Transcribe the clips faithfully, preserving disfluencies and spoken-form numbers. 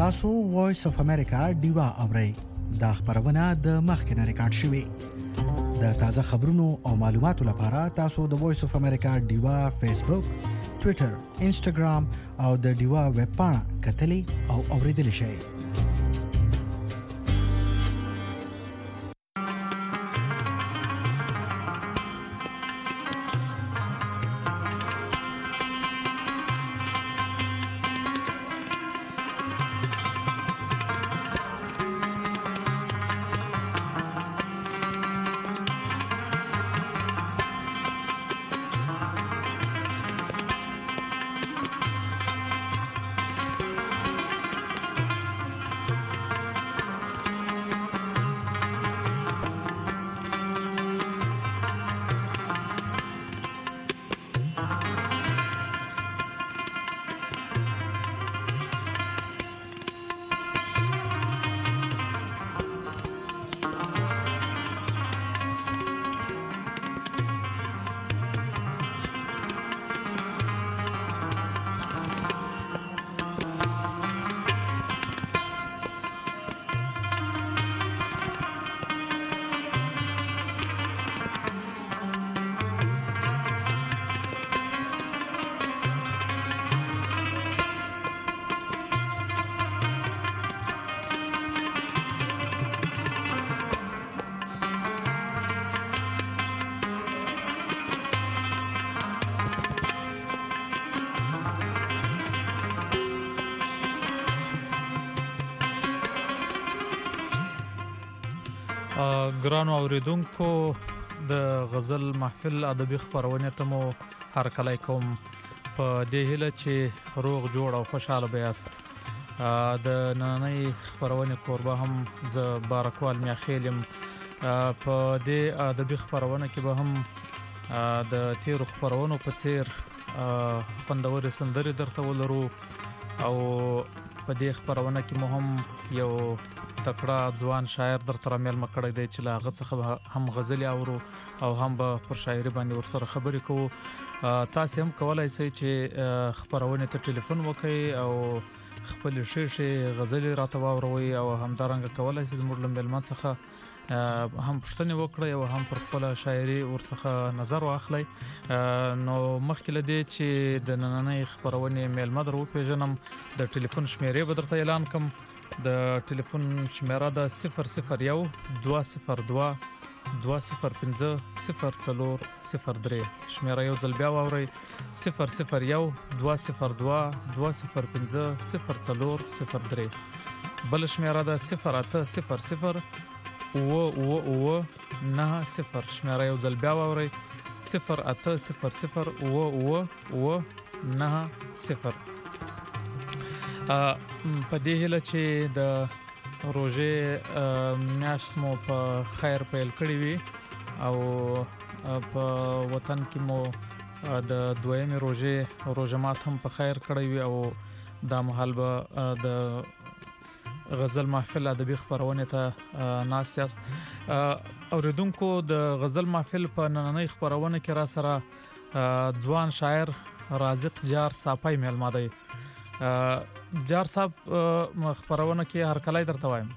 تاسو وایس اف امریکا ډیوا اورئ. دا خبرونه د مخکنه ریکارډ شوې. د تازه خبرونو او معلوماتو لپاره تاسو د وایس اف امریکا ډیوا فیسبوک، ټوئیټر، انسټاګرام او د ډیوا ویب پاڼه کتلی او اوریدلی شئ. ګرانو اوریدونکو، د غزل محفل ادبي خبرونه ته مو هرکلی کوم په دې هیله چې روغ جوړ او خوشاله بیاست. د نننۍ خبرونه کوربه هم ز بارکوال میاخیلم. په دې ادبي خبرونه کې به هم د تیرو خبرونو په څیر خوندورې سندرې درته ولرو او په دې خبرونه کې مو هم یو تکړه ځوان شاعر درته رامیلمه کړی دی چې له هغه څخه هم غزلې اورو او هم به پر شاعري باندې ورسره خبرې کوو. تاسې هم کولی شئ چې خبرونې ته ټلیفون وکړئ او خپلې ښې ښې غزلې راته واوروئ او همدارنګه کولی شئ زموږ له میلمه څخه هم پوښتنې وکړئ او هم پر خپله شاعري ورڅخه نظر واخلئ. نو مخکې له دې چې د نننۍ خبرونې میلمه در وپېژنم، د ټلیفون شمېرې به درته اعلان کړم. د ټلیفون شمیره ده صفر صفر یو دوه صفر دوه دوه صفر پنځه صفر څلور صفر درې. شمیره یو ځل بیا واورئ: صفر صفر یو دوه صفر دوه دوه صفر پنځه صفر څلور صفر درې. بل شمیره ده صفر اته صفر صفر اوه اوه اوه نهه صفر. شمیره یو ځل بیا واورئ: صفر اته صفر صفر اوه اوه اوه نهه صفر. په دې هیله چې د روژې میاشت مو په خیر پیل کړې وي او په وطن کې مو د دویمې روژې روژه مات هم په خیر کړی وي او دا مهال به د غزل محفل ادبي خبرونې ته ناست یاست. اوریدونکو، د غزل محفل په نننۍ خبرونه کې را سره ځوان شاعر رازق جار صافی میلمه دی. جار صاحب، خبرونه کې هرکلی درته وایم.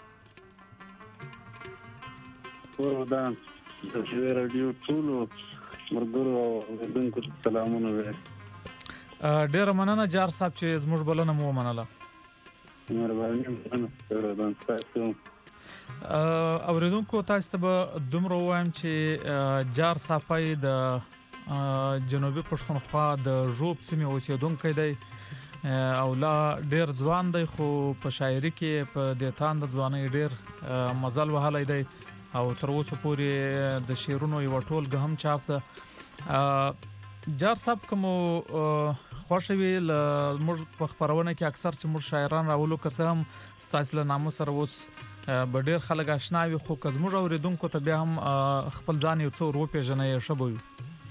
ودان د رادیو ټولو مرګرو او اوریدونکو ته سلامونه وایم. ډیره مننه جار صاحب چې زموږ بلنه مو ومنله. مهرباني مننه ودان تاسو. اوریدونکو، تاسو ته به دومره ووایم چې جار صافی د جنوبي پښتونخوا د ژوب سیمې اوسیدونکی دی او لا ډیر ځوان دی، خو په شاعري کې په دې تان د ځوانۍ ډیر مزل وهلی دی او تر اوسه پورې د شعرونو یوه ټولګه هم چاپ ده. جار صاحب، که مو خوښه وي زموږ په خپرونه کې اکثر چې موږ شاعران راولو، که څه هم ستاسې له نامه سره اوس به ډیر خلک اشنا وي، خو که زموږ اوریدونکو ته بیا هم خپل ځان یو څه ور وپېژنئ ښه به وي.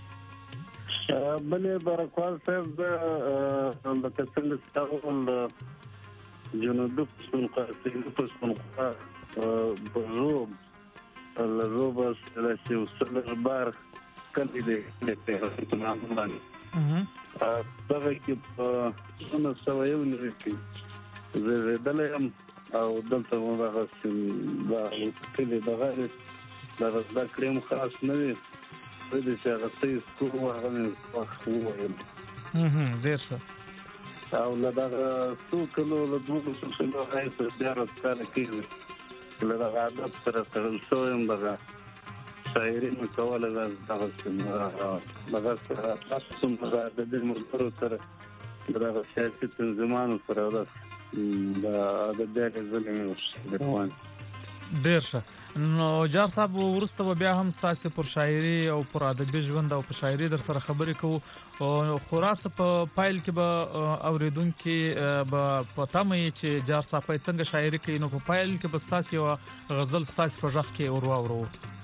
بلې بارکوال صاحب، د لکه څنګه چې تا وویل جنوبي پښتونخوا سویلي پښتونخوا په ژوب له ژوبه داسې یو څه لږ بار کلی دی په نامه باندې. دغه کې په نولس سوه یو نوي کې زیږېدلی یم او دلته مو دغه کلي دغه دغه زده کړې هم خاص نه وي. زه دې چې هغه څه یې سکول و هغه مې وویل ډېر ښه. او له دغه څو کلو له دوه څو کلو راهیسې بیا راڅکاله کېږي له دغه عادت سره تړل شوی یم. دغه شاعري مې کوله دغسې دغسې خاص څومره د ادبي ملګرو سره د دغه سیاسي تنظیمانو سره داسې د ادبیاتو ځلې مې روان. ډېر ښه. نو جار صاحب وروسته به بیا هم ستاسې پر شاعري او پر ادبي ژوند او په شاعري در سره خبرې کوو، خو راسه په پایل کې به اورېدونکي به په تمه یي چې جار صاحب څنګه شاعري کوي، نو په پایل کې به ستاسې یوه غزل ستاسې په غږ کې ور واورو.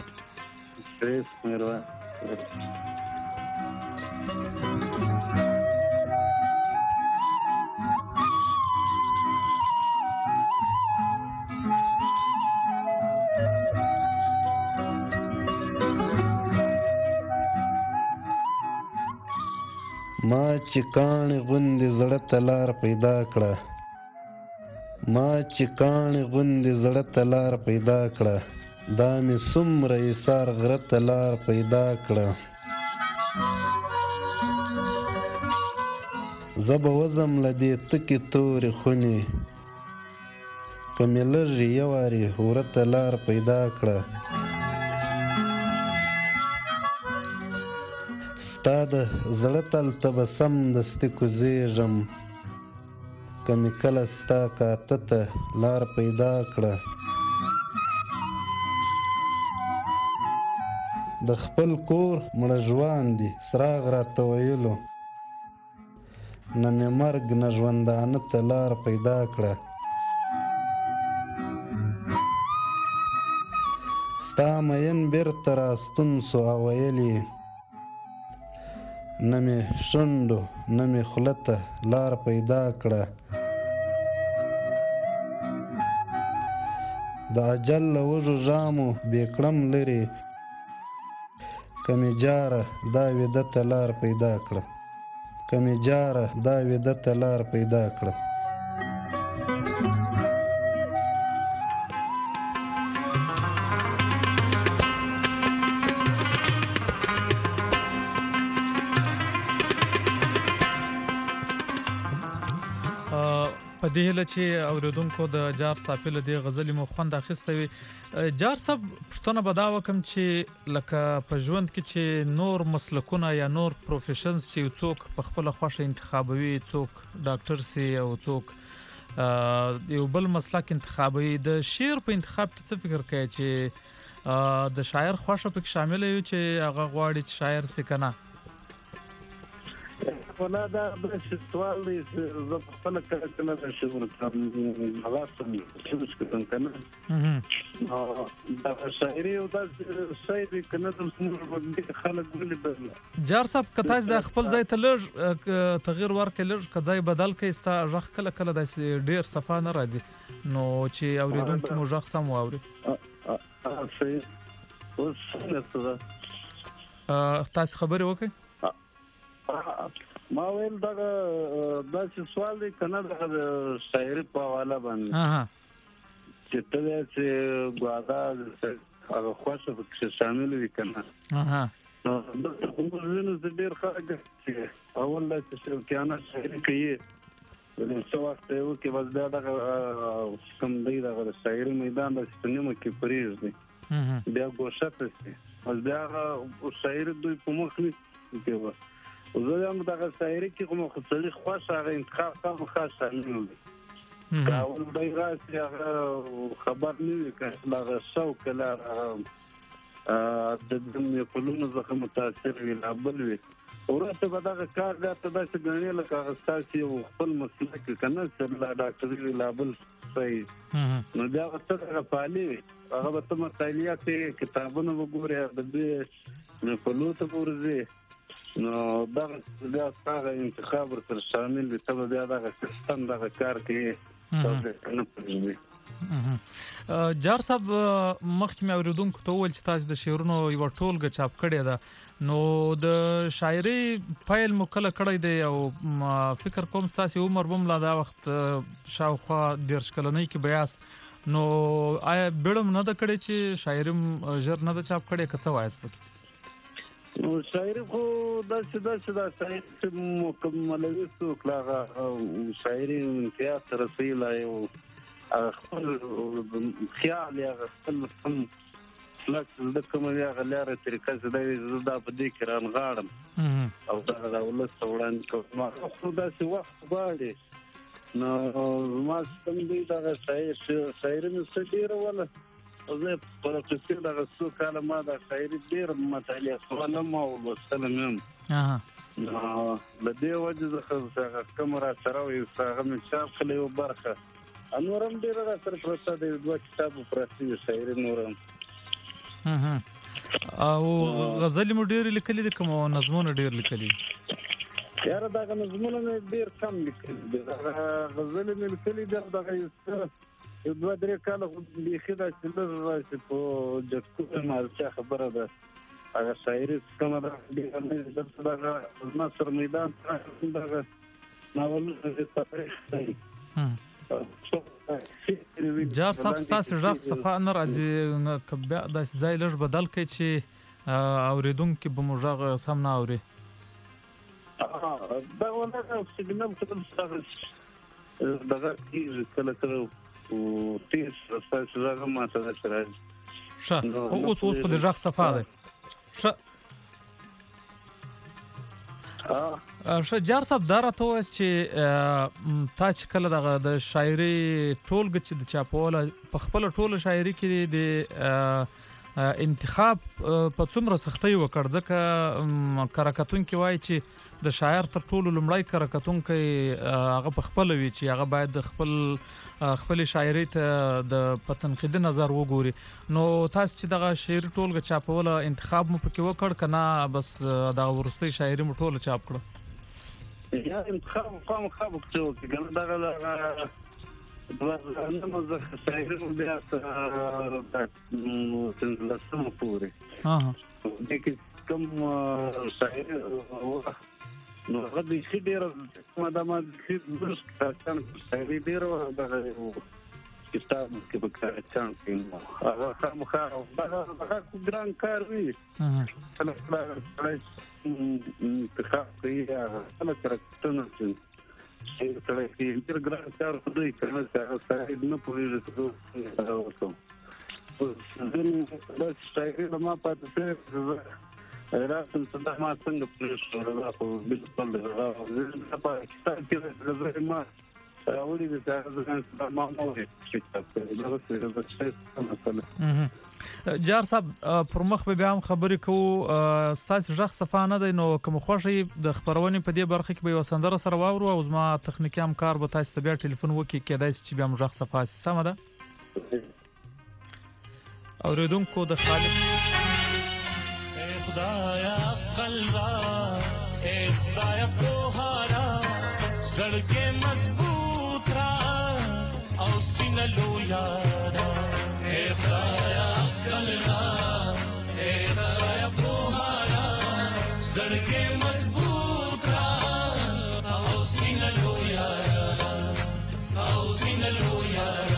ما چې کاڼې غوندې زړه ته لار پیدا کړه، ما چې کاڼې غوندې زړه ته لار پیدا کړه، دا مې څومره ایثار غره ته لار پیدا کړه. زه به وځم له دې تکې تورې خونې، که مې لږ یو وارې وره ته لار پیدا کړه. ستا د زړه تل ته به سمدستي کوزېږم، که مې کله ستا کاته ته لار پیدا کړه. د خپل کور مړه ژواندې څراغ راته ویلو، نه مې مرګ نه ژوندانه ته لار پیدا کړه. ستا مین بیرته راستون سو او ویلې، نه مې شونډو نه مې خوله ته لار پیدا کړه. د اجل له وږو ژامو بې کړم لرې، که مې جاره دا ویده ته لار پیدا کړه، که مې جاره دا ویده ته لار پیدا کړه. په دې هیله چې اورېدونکو د جار صاحب له دې غزلې مو خوند اخیستی وي. جار صاحب پوښتنه به دا وکړم چې لکه په ژوند کې چې نور مسلکونه یا نور پروفیشنز چې څوک په خپله خوښه انتخابوي، څوک ډاکټر سي او څوک یو بل مسلک انتخابوي، د شعر په انتخاب کې څه فکر کوي چې د شاعر خوښه پکې شامله وي چې هغه غواړي چې شاعر سي که نه؟ ولا دا داسې سوال دی چې زه په خپله کله کله داسې ورته هغه سوچ کوم که نه دغه شاعري یو داسې شی دی که نه زموږ خلک ولې بدل. جار صاحب که تاسې د خپل ځای ته لږ تغیر ورکړئ، لږ که ځای بدل کړئ، ستا غږ کله کله داسې ډېر صفا نه راځي، نو چې اورېدونکي مو غږ سم واوري. صحیح. اوس څنګه څه ده؟ تاسې خبرې وکړئ. ما ویل دغه داسې سوال دی که نه دغه د شاعري په حواله باندې چې ته دی چې ګواده هغه خوښه پکې شامل وي که نه. نو دلته خو موږ وینو چې ډېر خلک چې اول داسې شوقیانه شاعري کوي، څه وخت یې وکړي بس بیا دغه کوم دی دغه د شاعري میدان داسې په نیمه کې پرېږدي، بیا ګوښه ته شي، بس بیا هغه شاعري دوی په مخ نیسي کوي. زه هم دغه شاعري کې خو مو خو سړي خوښ هغه انتخاب خامخا شامل وي. که اول دی راسي هغه خبر نه وي، که هغه شوق له د میکلونو څخه متاثر وي لا بل وي، وروسته به دغه کار بیا ته داسې ګڼې لکه هغه ستاسې یو خپل مسلک وي که نه چې لا ډاکټري وي لا بل شی، نو بیا به ته دغه فعالي وي، هغه به ته مطالعه کوې، کتابونه به ګورې، ادبي میکلو ته به ورځې، نو دغه بیا هغه انتخاب ورسره شامل وي، ته به بیا دغه سیستم دغه کار کوې، ته به نه پرېږدې. جار صاحب مخکې مې اوریدونکو ته وویل چې تاسو د شعرونو یو ټولګه چاپ کړې ده نو د شاعري فایل مو کله کړی دی او فکر کوم تاسو عمر بم لا دا وخت شاوخوا دیرش کلنۍ کې بیاست نو آیا بیړم نه د کړی چې شاعریم ژر نه د چاپ کړی که څه وایست پکې نو شاعري خو داسې داسې دا شاعري مکملوي څوک لاغه شاعري امتیاز ته رسېدلی او خپل خیال یا خپل هم فلکس د کومه هغه لاره طریقه چې دی زه دا په دې کې رانغاړم او دا د ولس ته وړاندې کوم خو داسې وخت غواړي نو زما سم دی دغه شاعري مې څه ډېره وله او زه په رقصې دغه څو کاله ما دا شاعري ډېره مطالعه کولم او لوستلم یم نو له دې وجې څخه کوم راسره وي هغه مې چاپ کړی یو برخه نورم ډېره راسره پرته دی دوه کتابو پرتې دي شاعري نورم او غزلې مو ډېرې لیکلي دي که مو نظمونه ډېر لیکلي یاره دغه نظمونه مې ډېر کم لیکلي دي دغه غزلې مې لیکلي دي دغه یو دوه درې کاله خو بیخي داسې لږ راسي په جټکو مالچا خبره ده هغه شاعري کومه ده ډېره نه دلته دغه نصر میدان دغه ناولونه تفریح دی جار صاحب ستاسو غږ صفا نه راځي که بیا داسې ځای لږ بدل کړئ چې اورېدونکي به مو غږ سم نه اوري دا ونه سیګنال کله دغه کېږي کله کله تیز ستاسو غږ ماته داسې راځي ښه اوس اوس خو د غږ صفا دی ښه ښه جار صاحب دا راته ووایاست چې تا چې کله دغه د شاعري ټولګه چې د چاپوله په خپله ټوله شاعري کې د انتخاب په څومره سختۍ وکړ ځکه کره کتونکي وایي چې د شاعر تر ټولو لومړی کره کتونکی هغه په خپله وي چې هغه باید د خپل خپلې شاعرۍ ته د په تنقیدي نظر وګوري نو تاسو چې دغه شعري ټولګه چاپوله انتخاب مو پکې وکړ که نه بس دغه وروستۍ شاعري مو ټوله چاپ کړه یا انتخاب خامخا به څه وکړي که نه دغه دوه مزه شاعري مو بیا پنځلسمه پورې دې کې کوم شاعري نو هغه بیخي ډېره ما دا ما درست کارچان شاعري ډېره دغه کتاب کې په کارچان کې هغه خامخا هغه ګران کار وي کله کله انتخاب کوي هغه کله کرکټونه چې سړی کې ډېر ګران کار کوي که نه چې هغه سړی نه پوهېږي چې هغه وکړم بس شاعري له ما پاتې شوې راتل صدا ما څنګه پرېښوله دا خو بلکل زه په کتاب کې غزلې ما راوړي دي چې هغه ځان صدا ما نه وایي چې کتاب کوي دغسې غزل مسله جار صاحب پر مخ به بیا هم خبرې کوو ستاسو غږ صفا نه دی نو که مو خوښ وي د خپرونې په دې برخه کې به یوه سندره سره واورو او زما تخنیکي همکار به تاسو ته بیا ټلیفون وکړي کیدای شي چې بیا مو غږ صفا شي سمه ده اورېدونکو د خالق خدایا قلبا اے خدایا پوهارا زړګې مضبوط را او سینه لویارا اے خدایا قلبا اے خدایا پوهارا زړګې مضبوط را او سینه لویارا او سینه لویارا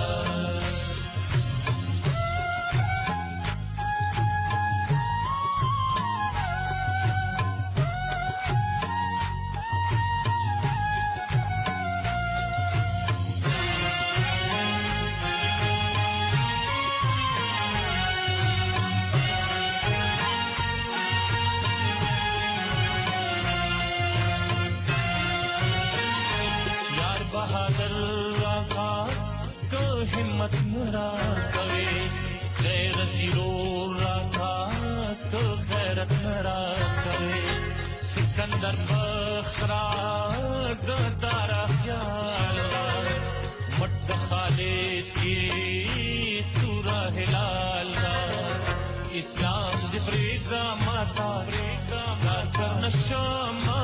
हिम्मत मुरा करे गैरती रो रहा तो गैरत मुरा करे सिकंदर बखरा दारा ख्याल मट खालिद की तूरा हिलाल इस्लाम दिब्रेगा माता जार कर नशमा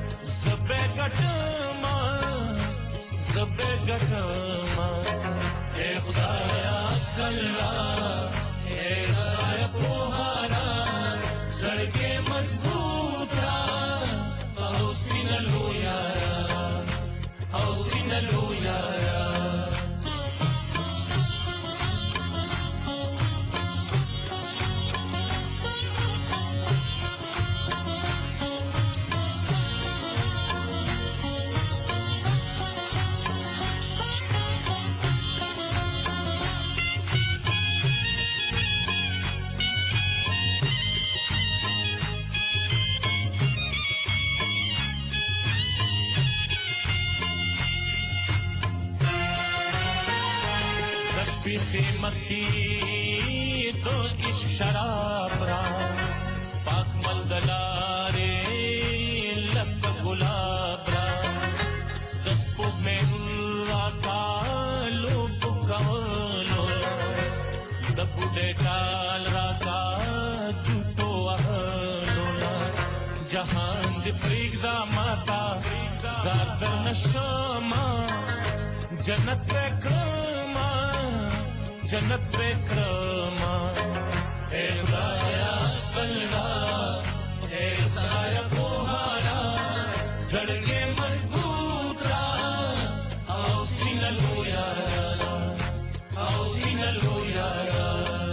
जबे गटमा जबे गटमा اے خدایا عقل را اے خدایا پوها را زړګي مضبوط را او سینه لویا را او سینه لویا را خیمت کی تو عشق شراب را پاک ملدلارے لک گلاب را دسپو میں را کالو بکولو دبو دے ٹال را کا جھوٹو اہلو جہان دی پریگ دا ماتا زادر نشما جنت وکرما جنت وکرما اے خدایا بلنا اے خدایا پوهارا زړګي مضبوط را او سینه لویا را او سینه لویا را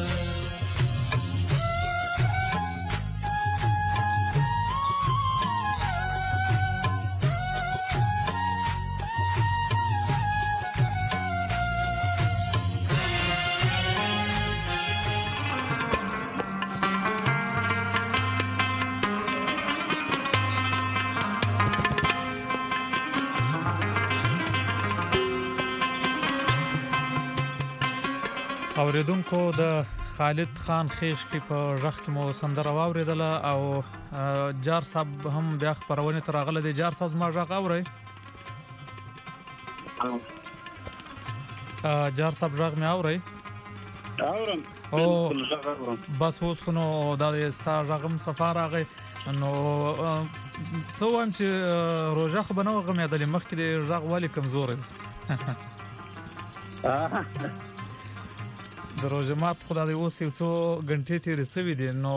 اوریدونکو د خالد خان خیش کی په ژغ کې مو سندره واوریدله او جار صاحب هم بیا خبرونه تر غله دي جار صاحب ما ژغ اوري جار صاحب ژغ مې اوري اورم او بس اوس خو نو د ستا ژغم سفر راغی نو څو هم چې روزه خو بنو غمېدلې مخکې د ژغ والی کمزور د روزمات خدای اوس یو څو غنټې تیرې سوي دي نو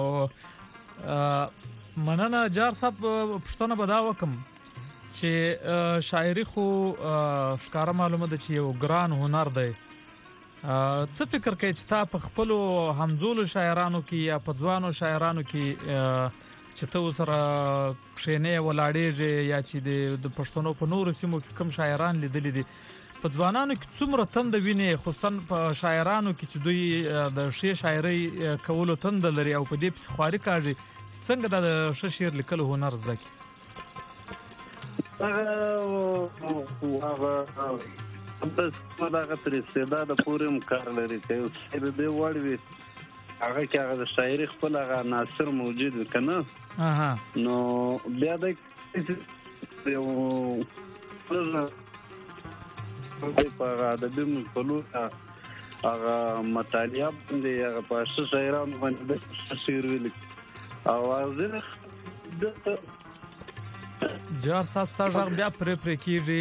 مننه جار صاحب پښتنه بدا وکم چې شاعري خو ښکارا معلومه ده چې یو ګران هنر دی څه فکر کوي چې تا په خپل همزولو شاعرانو کې یا په ځوانو شاعرانو کې چې ته سره کښینې ولاړېږي یا چې د پښتنو په نورو سیمو کې کوم شاعران لیدلې دي په ځوانانو کې څومره تند ویني خصوصا په شاعرانو کې چې دوی د ښه شاعري کولو تند لري او په دې په خواري کوي څنګه د ښه شعر لیکلو هنر زده کی هغه بس مداغه تر استعداد پورې مکار لري چې سید دی وړوي هغه کې هغه د شاعري خپل هغه ناصر موجود کنه اها نو بیا د یو په ادبي مقولو هغه مطالعه باندې هغه په شاعرانو باندې د شعر ویل او ځنه جار صاحب ستاسو بیا پرې پرې کیږي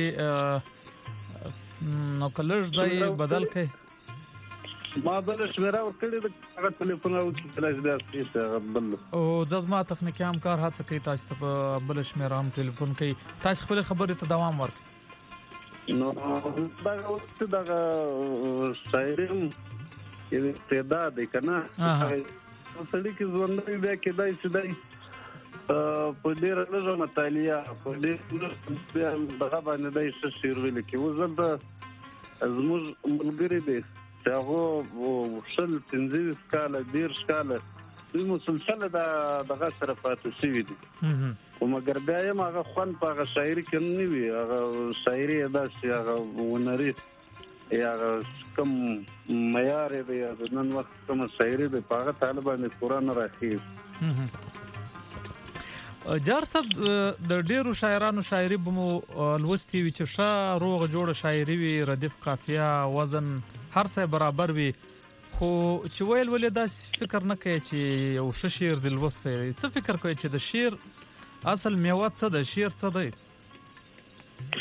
نو کلر ځای بدل کړي ما بل شمیره ورکړی د هغه ټلیفون او فلاش بیا هغه بل او ځما تخنیکی همکار هڅه کوي تاسو ته بل شمیره هم ټلیفون کوي تاسو خپل خبرې ته دوام ورکړئ نو دا وخت دا شاعري یو استعداد دی کنه سړی کې ځوان دی بیا کې دای چې دی په دې راځه مطالعه په دې بیا دغه باندې دای څه شعر ویل کې وزل د زموږ ملګری دی چې هغه وصل تنظیم سکاله ډیر سکاله دوی مسلسل دا دغه سره پاتې شوی دي او مګر بیا یې هغه خوان په هغه شاعري کې نه وي هغه شاعري داسې هغه ونري یا کوم معیار دی نن وخت کوم شاعري دی په هغه طالبانو قرآن راخي جار صاحب د ډیرو شاعرانو شاعري بمو لوستي وي چې ښه روغ جوړ شاعري وي ردیف قافیه وزن هر څه برابر وي خو چې ویل ولې دا فکر نه کوي چې یو ښه شعر د لوسته څه فکر کوي چې د شعر اصل میوه څه د شعر څه دی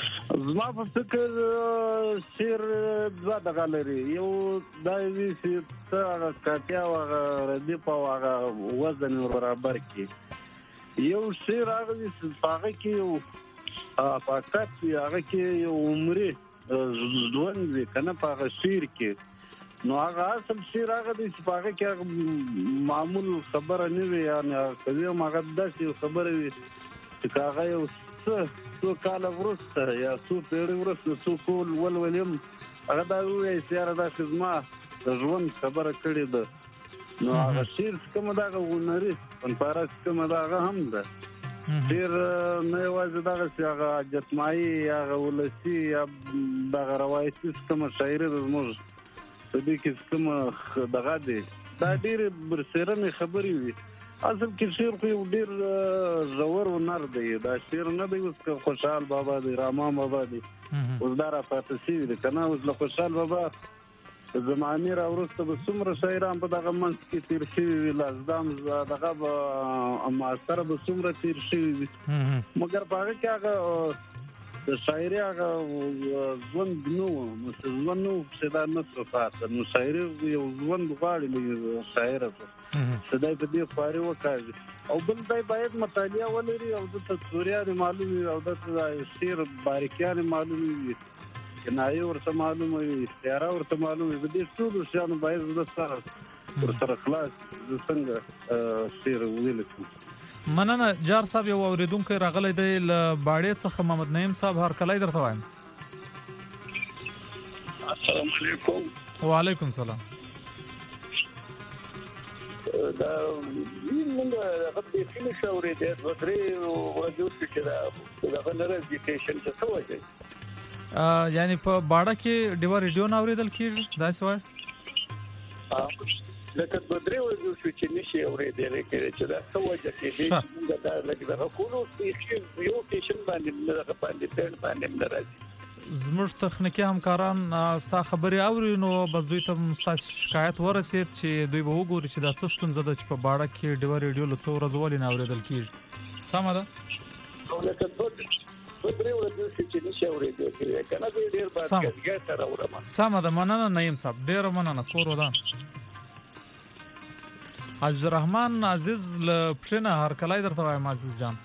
زما په فکر شعر دوه دغه لري، یو دا وي چې ته هغه قافیه او هغه ردیف او هغه وزن برابر کړي. یو شعر هغه وي چې په هغه کې یو فقط وي، هغه کې یو عمري ژوند وي که نه په هغه شعر کې. نو هغه اصل شعر هغه دی چې په هغه کې معمول خبره نه وي، یعنې کوي هم هغه داسې خبره وي چې که هغه یو څه څو کاله وروسته یا څو پیړۍ وروسته څو کول ولولم هغه دا ووایي چې یاره داسې زما د ژوند خبره کړې ده. نو هغه شعر چې کومه ده هغه هنري فنپاره چې کومه ده هغه هم ده. شعر نه یوازې دغه چې هغه جتمایي یا هغه ولسي یا دغه روایتي چې کومه شاعري ده زموږ په دې کې کومه دغه دی، دا ډېرې برسېرنې خبرې وي. اصل کې شعر خو یو ډېر ژور هنر دی. دا شعر نه دی اوس که خوشحال بابا دی، رحمان بابا دی، اوس دا راپاتې شوي دي که نه. اوس له خوشحال بابا زمانې را وروسته به څومره شاعران په دغه منځ کې تېر شوي وي، لازدام دغه به معاصره به څومره تېر شوي وي، مګر په هغه کې هغه د شاعري هغه ژوند نه و، نو چې ژوند نه و پسې دا نه څه پاته. نو شاعري یو ژوند غواړي شاعره چې دی په دې خواري وکاږي. او بل دی باید مطالعه ولري او دته توريانې معلوم وي او دته شعر باریکیانې معلوم وي، کنایه ورته معلومه وي، استعاره ورته معلومه وي. په دې ټولو شیانو باید زه سره ورسره خلاص زه څنګه شعر ولیکم. مننه جار صاحب. یو اوریدونکی راغلی دی له باړې څخه، محمد نعیم صاحب، هرکلی درته وایم. السلام علیکم. وعلیکم السلام. دا موږ هغه بیخي نشو اورېدی، دوه درې ورځې وشوې چې دا دغه نه راځي سټیشن ته څه وجه؟ یعنې په باړه کې ډیوه ریډیو نه اورېدل کېږي، داسې وایاست؟ لکه دوه درې ورځې وشوې چې نشي اورېدلی کېدی چې دا څه وجه کېدی چې موږ دا لږ دغه کولو یو سټیشن باندې دغه باندې پېڼ باندې هم نه راځي. زموږ تخنیکي همکاران ستا خبرې اوري، نو بس دوی ته ستا شکایت ورسېد چې دوی به وګوري چې دا څه ستونزه ده چې په باړه کې ډیوه ریډیو له څو ورځو ولې نه اورېدل کېږي. سمه ده؟ لکه دوه درې ورځې وشوې چې نشي اورېدلی کېدی که نه زه یې ډېر بادګرګۍ ته راوړم. سمه ده، مننه نعیم صاحب، ډېره مننه. کور ودان. عزیز الرحمن عزیز له پښینه، هرکلی درته وایم عزیز جان.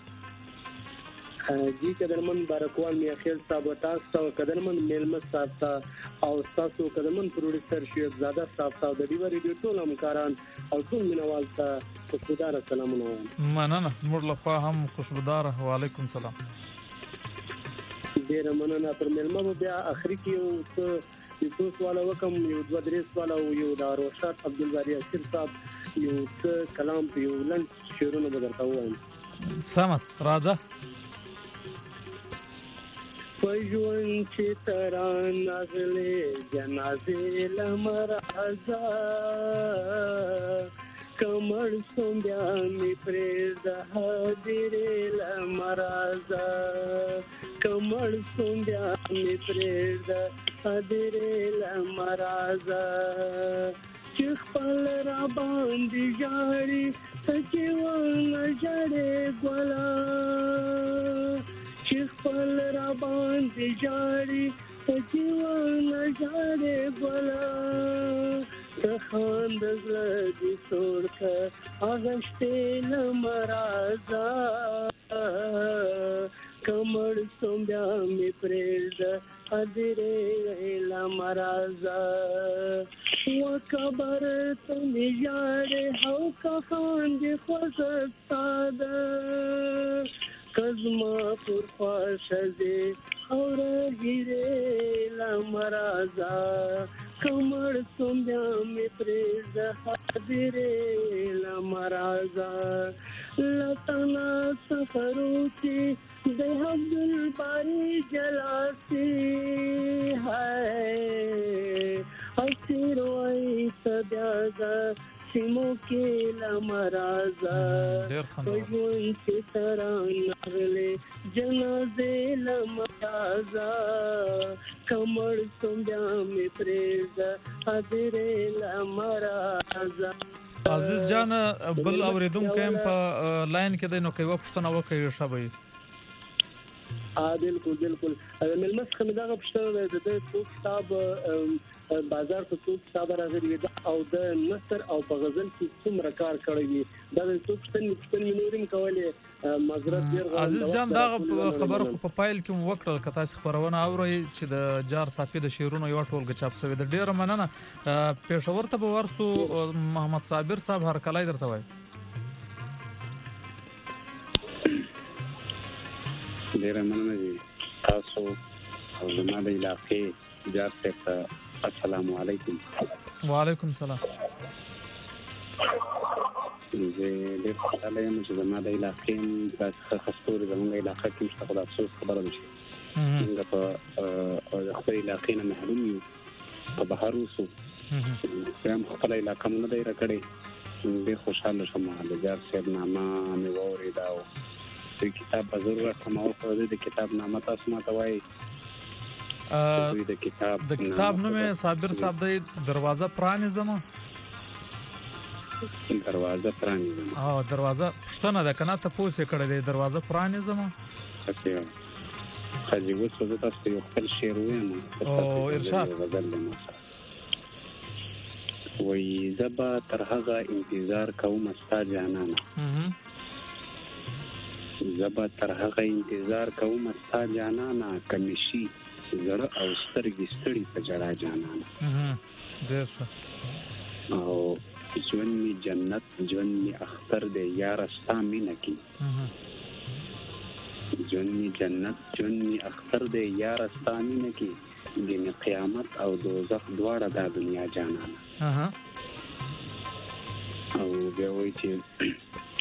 جی قدرمن بارکوال میا خیل صاحب و تاسو ته قدرمن میلمه صاحب ته او تاسو قدرمن پروډوسر شیخ زاده صاحب ته د ډیوه ریډیو ټول همکاران او ټول مینوال ته خوشبودار سلامونه وایم. مننه، زموږ له خوا هم خوشبودار. وعلیکم السلام. ډیره مننه. پر میلمه بیا اخري کې یو څه یو څو سوال وکم، یو دوه درې سوال او یو د روشات عبدالباری اسیر صاحب یو څه کلام په یو لنډ شعرونه به درته ووایم. سمه راځه. پژوند چې تران اغلې جنازې لمرازا کمر سوم بیا می پرېږده حاضرې لمرازا کمر سوم بیا می پرېږده حاضرې لمرازا چې خپل را باندې ژاړي چې ونه ژړې ګله چې خپل را باندې ژاړي چې ونه ژړې ګله ته خاند زړه دې سوړ که اغشتې لمرازا کمړ سوم بیا مې پرېږده حاضرې لمرازا وکبر ته مې ژاړې او که خاندې خوږه ستا ده کزما پر خواشه اور ګیرې لمرازا کمړ سوم بیا مې پرېږده حاضرې لمرازا لتنا سفرو کې د عبدالباری جلاسي ہے اسیر وای سبیازا سیمو کې لمرازا پژوند چې تران نغلې جنازې لمرازا کمړ سوم بیا مې پرېږده حاضرې لمرازا. عزیز جان بل اوریدونکی هم په لاین کې دی، نو که یوه پوښتنه وکړئ ښه به وي. ا بالکل بالکل ملمس خمدغه پښتنه د دې کتاب بازار ته څو کتاب راغلي او د نثر او په غزل کې څومره کار کړی دا د څو پښتني پښتني نورم کولې معذرت ډیر عزیز جان دا خبر خو په پایل کې وکړل کته خبرونه اوري چې د جار صافي د شیرونو یو ټولګه چاپ شوی د ډیر مننه پېښور ته ورسو محمد صابر صاحب هر کله درته وای ډیر مننه دي تاسو او زما د علاقې جار ته السلام علیکم وعلیکم السلام زه ډېر خوشاله یم چې زما د علاقې د خاصوري زموږ علاقې کې مشته خدا افسوس خبره ده چې موږ په خپل علاقې نه محروم یو په بهر اوسو هم خپل علاقې نه دی راکړی ډېر خوشاله شوم د جار صاحب نامه مې واورېده او د کتاب په ضرورت هم اوسه د کتاب نامه تاسو ماته وایي د کتاب د کتاب نوم صابر صاحب د دروازه پرانیزم دروازه پرانیزم او دروازه پښتنه ده کنه ته پوسې کړې د دروازه پرانیزم اچھا خاجي وڅ زه تاسو یو خپل شعر وایم او ارشاد وای زبا تر هغه انتظار کوم استا جانانا زبا تر هغه انتظار کوم استا جانانا کمشي زړه او سترګې ستړي په جړا جانانه ډېر ښه او ژوند می جنت ژوند می اختر دی یار ستا مینه کی ژوند می جنت ژوند می اختر دی یار ستا مینه کی د قیامت او دوزخ دواړه د دنیا جانانه او بیا وایي چې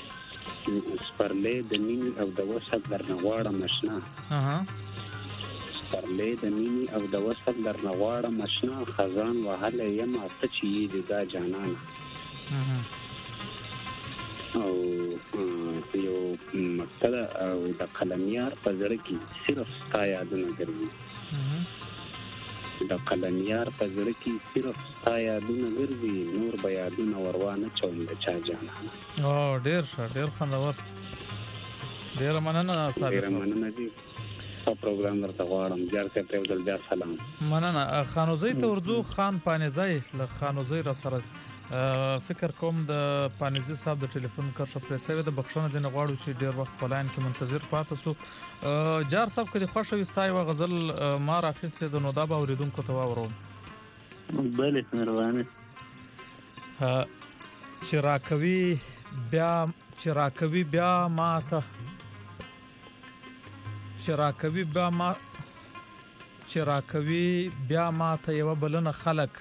سپرلې د مینې او د وصل درنه غواړم اشنا پرلې د مینې او د وصل درنه غواړم اشنا خزان وهلی یم ته چې یې د دا جانانه او یو مقصد او د قلمیار په زړه کې صرف ستا یادونه ګرځي د قلمیار په زړه کې صرف ستا یادونه ګرځي نور به یادونه وروانه چوم د چا جانانه او ډېر ښه ډېر خوندور ډېره مننه صابر ډېره مننه دي پروګرام درته غواړم جار ته په ځل بیا سلام مننه خانوزی ته ورځو خان پانیزی له خانوزی را سره فکر کوم د پانیزی صاحب د ټلیفون کرښه پرسوي د بخښنه دین غواړو چې ډیر وخت په لاین کې منتظر پاتې سو جار صاحب کله خوښ وستای و غزل ما راخسته د نوداب اوریدونکو ته واورم بلې مهرباني چې راکوي بیا چې راکوي بیا ماته چې راکوي بیا ما چې راکوي بیا ما ته یو بلنه خلق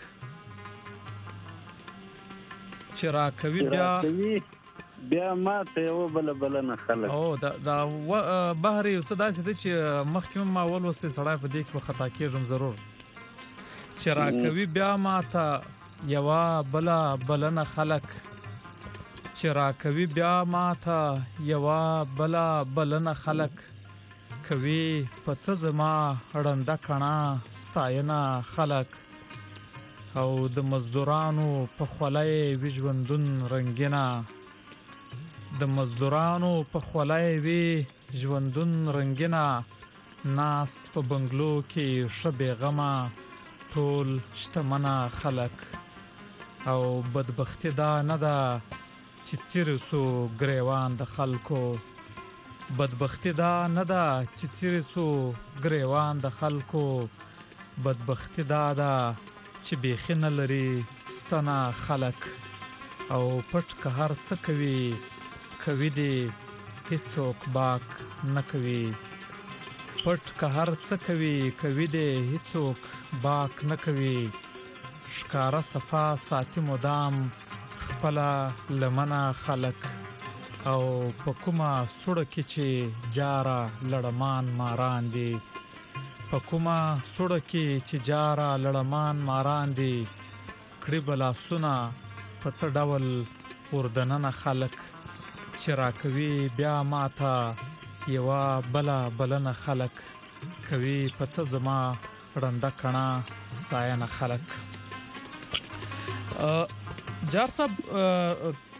چې راکوي بیا بیا ما ته یو بل بلنه خلق او دا دا بهر یو څه داسې دی چې مخکې ما اول وسته سړی په دې کې خطا کېږم ضرور چې راکوي بیا ما ته یو بل بلنه خلق چې راکوي بیا ما ته یو بل بلنه خلق کوي په څه زما رنده کڼه ستاینه خلق او د مزدورانو په خولای وی ژوندون رنگینه د مزدورانو په خولای وی ژوندون رنگینه ناست په بنگلو کې شبي غما ټول شتمنه خلق او بدبختی دا نه ده چې تیرسو گریوان د خلکو بدبختی دا نه ده چې تیرسو گریوان د خلکو بدبختی دا ده چې بیخي نه لري ستنه خلق او پټ که هر څه کوي کوي دی هیڅوک باک نه کوي پټ که هر څه کوي کوي دی هیڅوک باک نه کوي ښکاره صفا ساتي مدام خپله لمنه خلق او په کومه سوړه کې چې جاره لړمان ماران دي په کومه سوړه کې چې جاره لړمان ماران دي کړي بلاسونه په څه ډول وردننه خلق چې راکوي بیا ماته یوه بله بلنه خلق کوي په څه زما رنده کڼه ستاینه خلق جار صاحب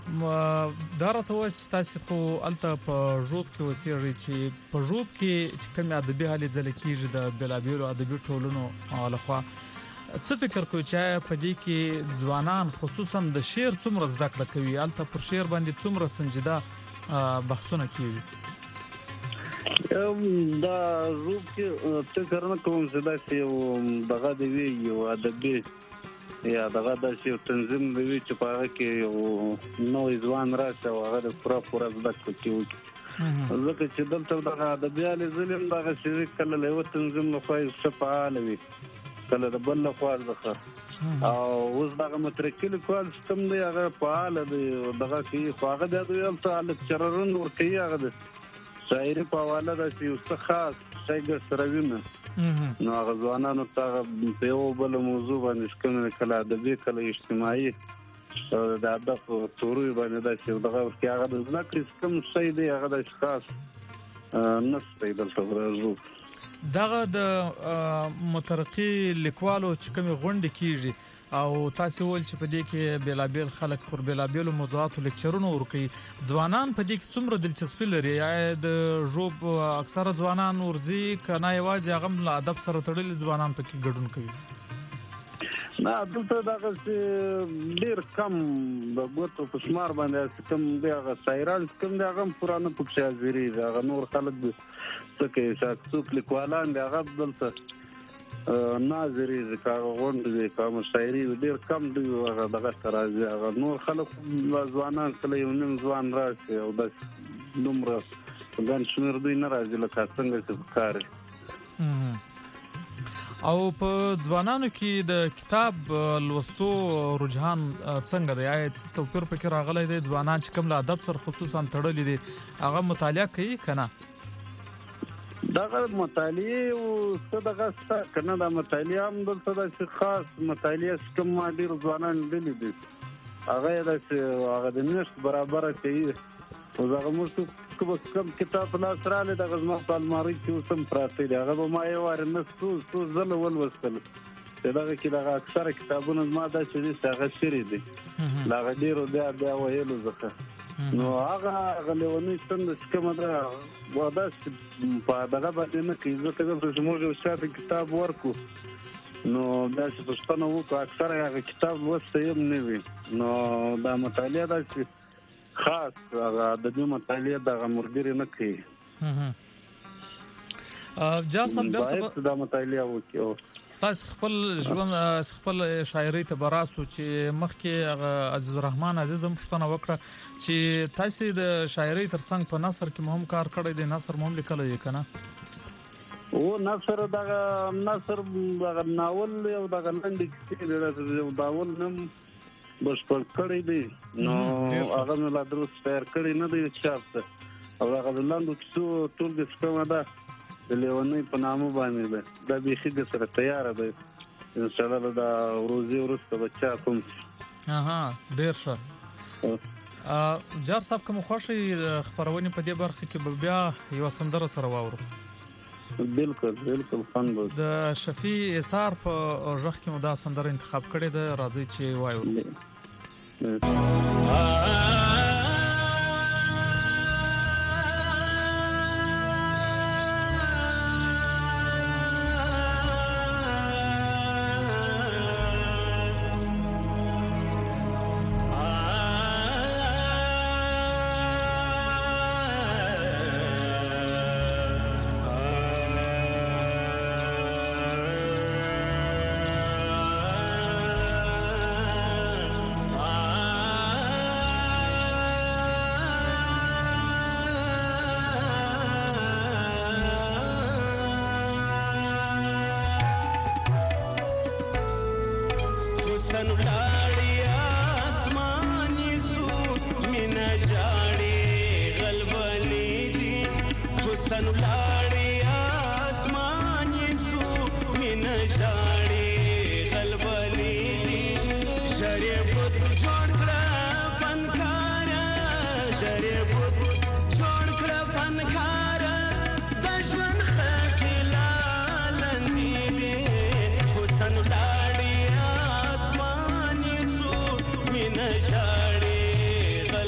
دا راته وایي چې تاسو خو هلته په ژوب کې اوسېږئ چې په ژوب کې چې کومې ادبي هلې ځلې کېږي د بېلابېلو ادبي ټولنو لخوا څه فکر کوئ چې په دې کې ځوانان خصوصا د شعر څومره زده کړه کوي هلته پر شعر باندې څومره سنجیده بحثونه کېږي دا ژوب کې فکر نه کوم چې داسې یو دغه دی وي یو ادبي یا دغه داسې یو تنظیم دی وي چې په هغه کې یو نوی ځوان راشي او هغه د پوره پوره زده کړه کې وکړي ځکه چې دلته دغه ادبي هلې ځلې هم دغسې وي کله له یوه تنظیم لخوا یې ښه فعاله وي کله د بل لخوا څخه او اوس دغه مترقي لیکوال چې کوم دی هغه فعاله دی دغه کوي خو هغه د دوی هلته لکچررون ورکوي هغه د شاعري په حواله داسې یو څه خاص شی ګرسره وینه نو هغه ځوانانو ته په یو بله موضوع باندې چې کوم کله ادبي کله اجتماعي د ادب توروي باندې داسې یو دغه ورکوي هغه د زده کړې چې کوم شی دی هغه داسې خاص نشته دلته ورځو دغه د مترقي لیکوالو چې کومې غونډې کېږي او تاسو ول چې په دې کې بیلابیل خلک پر بیلابیلو موضوعاتو لیکچرونه ورکوي ځوانان په دې کې څومره دلچسپي لري یا د ژوب اکثره ځوانان ورځي که نه یوازې هغه له ادب سره تړلي ځوانان پکې ګډون کوي نه دلته دغسې ډېر کم د ګوتو په شمار باندې کم دی هغه شاعران چې کوم دی هغه هم پوره نه پکښې حاضرېږي هغه نور خلک دي څه کوي څوک لیکوالان دي هغه دلته نه حاضرېږي که هغه غونډې دي که هغه مشاعرې وي ډېر کم دوی هغه دغه ته راځي هغه نور خلک ځوانان کله یو نیم ځوان راشي او داسې دومره ګڼ شمېر دوی نه راځي لکه څنګه چې پکار وي او په ځوانانو کې د کتاب لوستو رجحان څنګه دی آیا توپیر پکې راغلی دی ځوانان چې کوم له ادب سره خصوصا تړلي دي هغه مطالعه کوي که نه دغه مطالعې او څه دغه شته که نه دا مطالعه هم دلته داسې خاص مطالعه چې کوم ما ډېر ځوانان لیدلي دي هغه یې داسې هغه د میاشت برابره کوي اوس هغه موږ کوم کتاب په لاس راغلی دغه زما په المارۍ کې اوس هم پراته دي هغه به ما یو وارې نه څو څو ځله ولوستل چې دغه کې دغه اکثره کتابونه زما داسې دي چې هغه شعري دي له هغه ډېرو بیا بیا ویلو څخه نو هغه هغه لیونۍ تنده چې کومه ده داسې په دغه باندې نه کوي ځکه دلته چې موږ یو چا ته کتاب ورکړو نو داسې پوښتنه وکړو اکثره هغه کتاب لوستی هم نه وي نو دا مطالعه داسې خاص هغه ادبي مطالعه دغه ملګري نه کوي جار صاحب باید دا مطالعه وکړو تاسو خپل ژوند خپل شاعري ته براسو چې مخکې هغه عزیز الرحمن عزیز هم پوښتنه وکړه چې تاسو د شاعري ترڅنګ په نثر کې مهم کار کړی دی نثر مهم لیکلی دی که نه او نثر دغه نثر دغه ناول او دغه لنډې کیسې یو ناول هم بشپړ کړی دی نو هغه مې لا دروس تیار کړی نه دی چاپ ته او هغه د لنډو کیسو ټولګه چې کومه ده د لیونۍ په نامه باندې ده دا بیخي د سره تیاره ده انشاءالله دا ورځې وروسته به چاپ هم شي اها ډېر ښه جار صاحب که مو خوښ وي خپرونې په دې برخه کې به بیا یوه سندره سره واورو بالکل بالکل خوند به د شفیع ایثار په غږ کې مو دا سندره انتخاب کړې ده راځئ چې وایو ژړې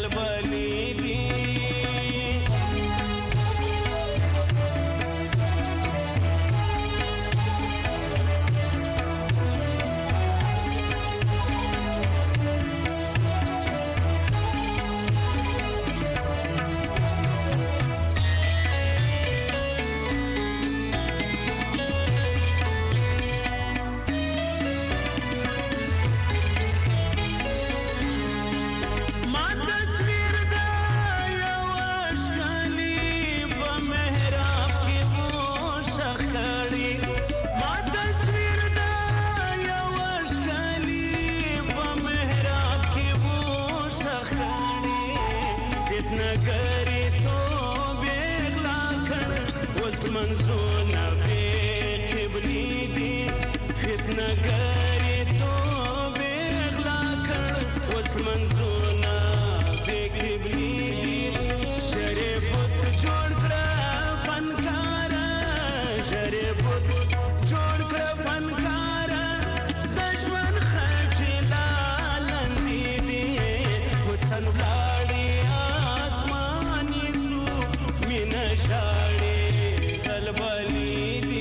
اوس منځونه بې قبلي دي فتنهګرې توبې غلا کړ اوس منځونه بې قبلي دي شرې بت جوړ کړه فنکاره شرې بت جوړ کړه فنکاره د ژوند خټې لالندې دي حسن ولاړې آسماني سو مینه ژاړې غلبلې دي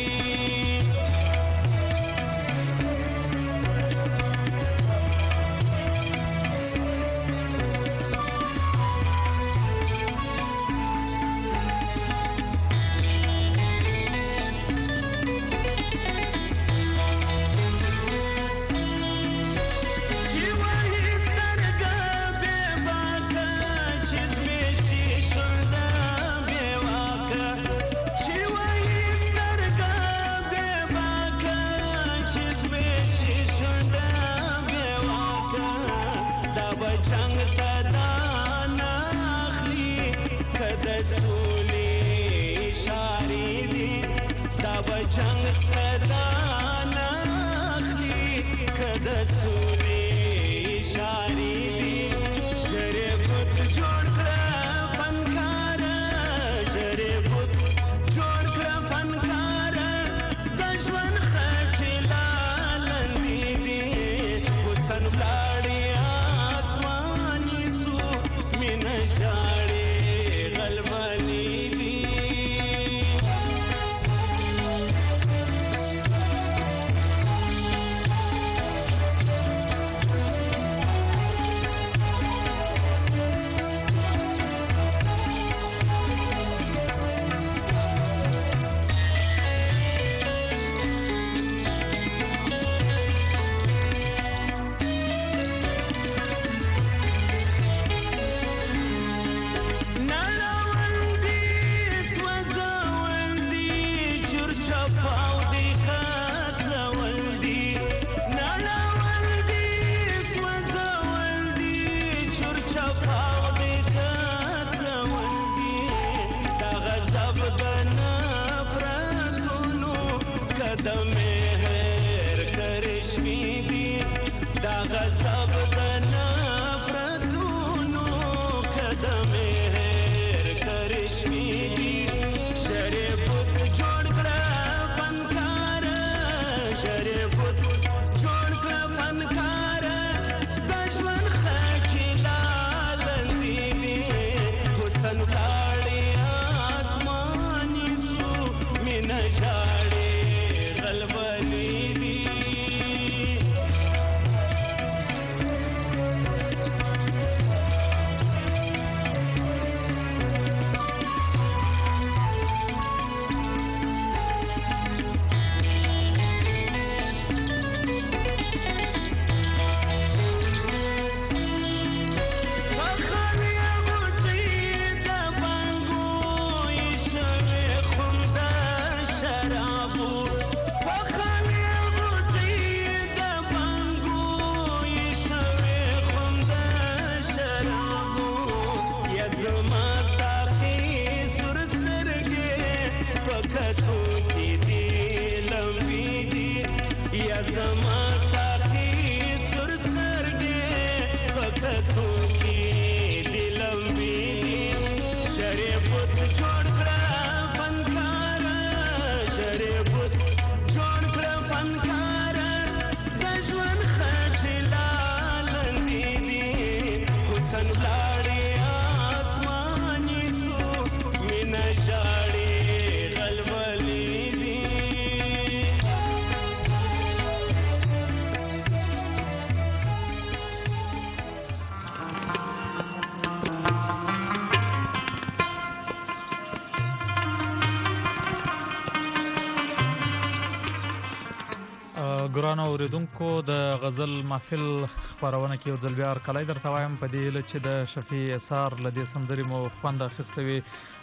ګرانو اوریدونکو د غزل محفل خبرونه کې یو ځل بیا کلای درته وایم په دې هیله چې د شفیع اثار لدې سندري مو خوند اخیستوي.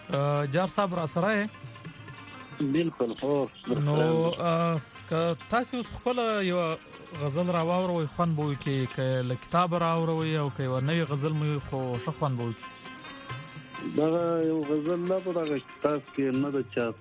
جار صاحب را سره بالکل هو نو که تاسو اوس خپل یو غزل را واوروي خوند بو کې ک له کتاب را واوروي او که یو نوې غزل مو خو ښه خوند بو کې دا یو غزل لا په دغه کتاب کې نه ده چاپ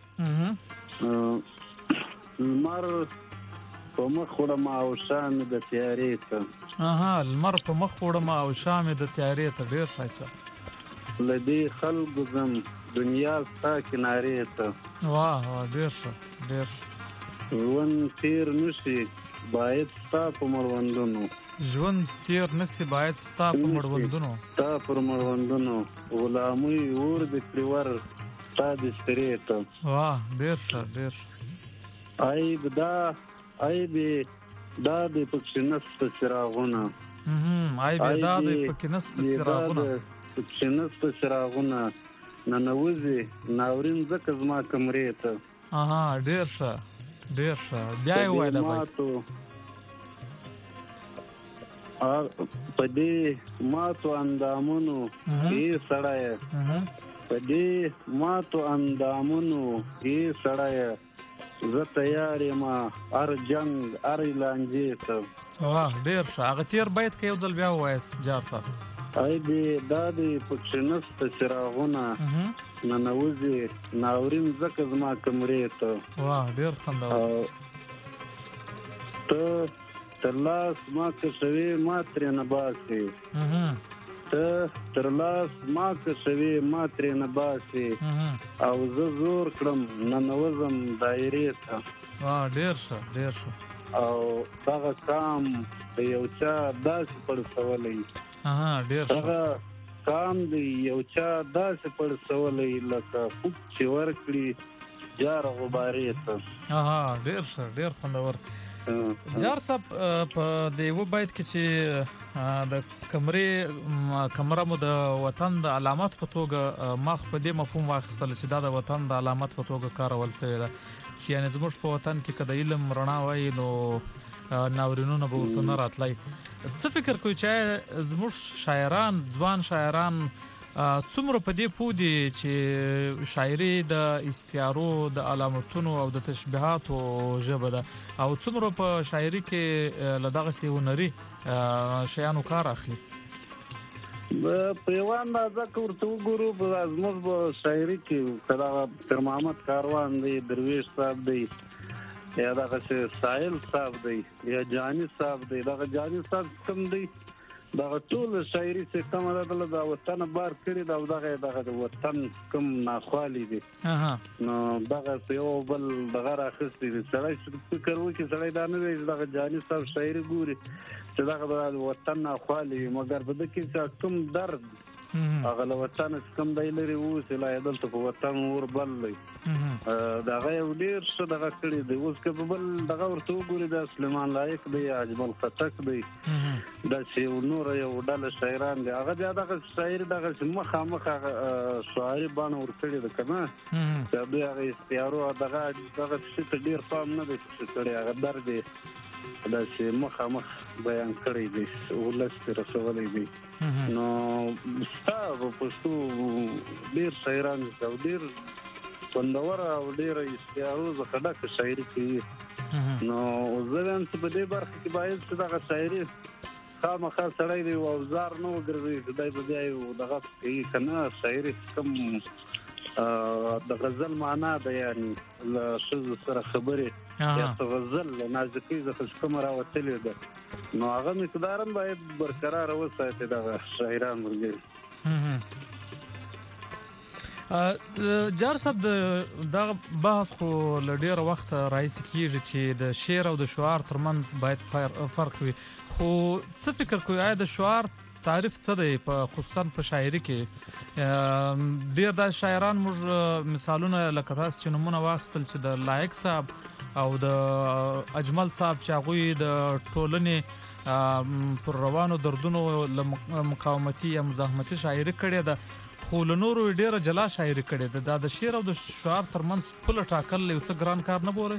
لمر په مخ وړم او شام د تیارې ته اها لمر په مخ وړم او شام د تیارې ته ډېر ښایسته له دې خلکو ځم دنیا ستا کنارې ته واه واه ډېر ښه ډېر ښه ژوند تیر نشي باید ستا په مړوندونو ژوند تیر نشي باید ستا په مړوندونو ستا پر مړوندونو غلامي اور د کړور ستا د سترې ته واه ډېر ښه ډېر ښه عیب دا عیب دا د پکې نسته څراغونه عیب دا د پکې نسته څراغونه پکې نسته څراغونه ننوځي ناورین ځکه زما کمرې ته اها ډېر ښه ډېر ښه بیا یې ووایه دا بیت په دې ماتو اندامونو کې سړی په دې ماتو اندامونو کې سړی زه تیار یم هر جنګ هر لانجې ته واه ډېر ښه هغه تېر بیت که یو ځل بیا ووایاست جار صاحب ای دې دا دې پکې نسته څراغونه ننوځي ناورین ځکه زما کمرې ته واه ډېر خوندور ته تر لاس ما کشوي ما ترې نه باسې ته تر لاس ما کشوي ما ترې نه باسې او زه زور کړم ننوځم دایرې ته واه ډېر ښه ډېر ښه او دغه کام د یو چا داسې پړسولی ډېر دغه کام د یو چا داسې پړسولی لکه خوب چې ورکړي جار غبارې ته ډېر ښه ډېر خوندور جار صاحب په د یوه بیت کې چې د کمرې کمره مو د وطن د علامت په توګه ما خو په دې مفهوم واخیستل چې دا د وطن د علامت په توګه کارول شوې ده چې یعنې زموږ په وطن کې که د علم رڼا وای نو ناورینونه به ورته نه راتلی څه فکر کوئ چې زموږ شاعران ځوان شاعران څومره په دې پوه دي چې شاعري د استعارو د علامتونو او د تشبیهاتو ژبه ده او څومره په شاعري کې له دغسې هنري شیانو کار اخلي په یوه اندازه که ورته وګورو زموږ په شاعري کې که دغه پیر محمد کاروان دی درویش صاحب دی یا دغسې ساحل صاحب دی یا جاني صاحب دی دغه جاني صاحب کوم دی دغه ټول شاعري چې کومه ده دله د وطن بار کړي ده او دغه دغه د وطن کوم ناخوالي دي نو دغه یو بل دغه راخیستی دي سړی فکر وکړي سړی دا نه وایي چې دغه جاني صاحب شاعري ګوري چې دغه د وطن ناخوالي وي مګر په ده کې چې کوم درد هغه له وطن څخه کوم دی لرې اوسې لا یې دلته په وطن اور بل دی د هغه یو ډېر ښه دغه کړي دی اوس که په بل دغه ورته وګوري دا سلیمان لایق دی اجمل خټک دی داسې یو نوره یو ډله شاعران دي هغه بیا دغه شاعري دغسې مخامخ هغه شاعري بڼه ورکړې ده که نه چې دوی هغه استعارو دغه دغه شي ته ډېر پام نه دی کړی هغه درد یې داسې مخامخ بیان کړی دی ولس ته رسولی دی نو ستا په پښتو ډېر شاعران دي او ډېر خوندوره او ډېره استعارو څخه ډکه شاعري کوي نو زه وایم چې په دې برخه کې باید چې دغه شاعري خامخا سړی دی او اوزار نه وګرځوي چې دی به بیا یو دغه کوي که نه شاعري کوم د غزل معنا ده یعنې له ښځو سره خبرې یا څه غزل له نازکۍ څخه چې کومه راوتلې ده نو هغه مقدار هم باید برقراره وساتي دغه شاعران ملګري جار صاحب دغه بحث خو له ډېره وخته راهیسې کېږي چې د شعر او د شعار ترمنځ باید فرق وي خو څه فکر کوئ آیا د شعار تعریف څه دی په خصوصا په شاعري کې ډېر داسې شاعران موږ مثالونه لکه تاسو چې نومونه واخیستل چې د لایق صاحب او د اجمل صاحب چې هغوی د ټولنې پر روانو دردونو له مقاومتي یا مزاحمتي شاعري کړې ده خو له نورو ډېره جلا شاعري کړې ده دا د شعر او د شعار ترمنځ پوله ټاکل یو څه ګران کار نه بولئ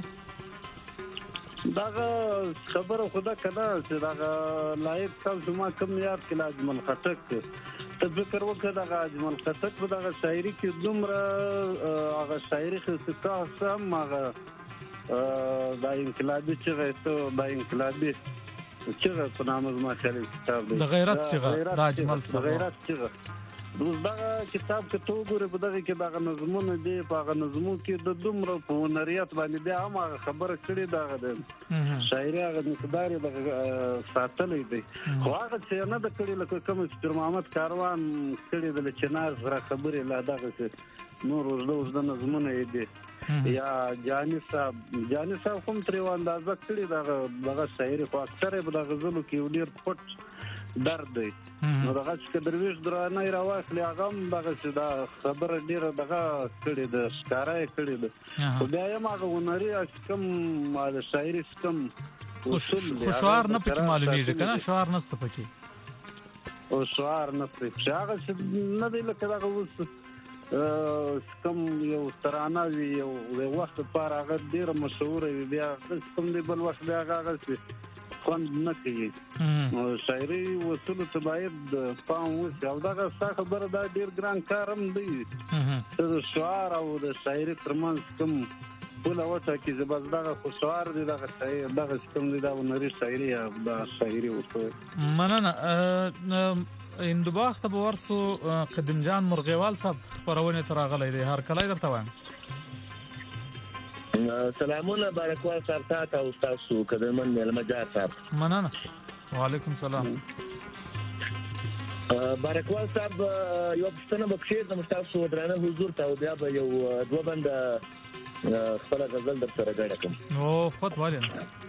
دغه خبره خو ده که نه چې دغه لایق صاحب زما کوم یاد کې له اجمل خټک ته فکر وکړه دغه اجمل خټک په دغه شاعري کې دومره هغه شاعري خصوصا هم هغه دا انقلابي چغه ته دا انقلابي چغه په نامه زما خیال کتاب دی د غیرت چغه د اجمل صاحب غیرت چغه اوس دغه کتاب کې ته وګورې په دغه کې دغه نظمونه دي په هغه نظمو کې د دومره په هنریت باندې بیا هم هغه خبره کړې دغه د شاعري هغه مقدار یې دغه ساتلی دی خو هغه چې نه ده کړې لکه کوم چې پیر محمد کاروان کړې ده له چنار سره خبرې لا دغسې نور اوږده اوږده نظمونه یې دي یا جاني صاحب جاني صاحب کوم ترې اندازه کړې دغه دغه شاعري خو اکثر یې په دغه غزلو کې یو ډېر پټ درد دی نو دغه چې درویش درانه راواخلي هغه هم دغسې دا خبره ډېره دغه کړې ده ښکاره یې کړې ده خو بیا یم هغه هنري کوم د شاعري کوم اصول دی خو شعار نه پکې معلومېږي که نه شعار نشته پکې او شعار نشته چې هغسې نه دی لکه دغه اوس کوم یو ترانه وي یو د وخت لپاره هغه ډېره مشهوره وي بیا کوم دی بل وخت بیا هغه هغسې خوند نه کوي شاعري اصولو ته باید پام وشي او دغه ستا خبره دا ډېر ګران کار هم دی چې د شعار او د شاعري ترمنځ کوم پوله وټاکي چې بس دغه خو شعار دی دغه دغسې کوم دی دا هنري شاعري یا دا شاعري اصول مننه هندوباغ ته به ورسو قدم جان مرغیوال صاحب خپرونې ته راغلی دی هرکلی درته وایم سلامونه بارکوال صاحب تاسو او تاسو قدرمن میلمه جار صاحب مننه وعلیکم سلام بارکوال صاحب یو پوښتنه به کښېږدم تاسو درانه حضور ته او بیا به یو دوه بنده خپله غزل در سره ګډه کړم او خود والیم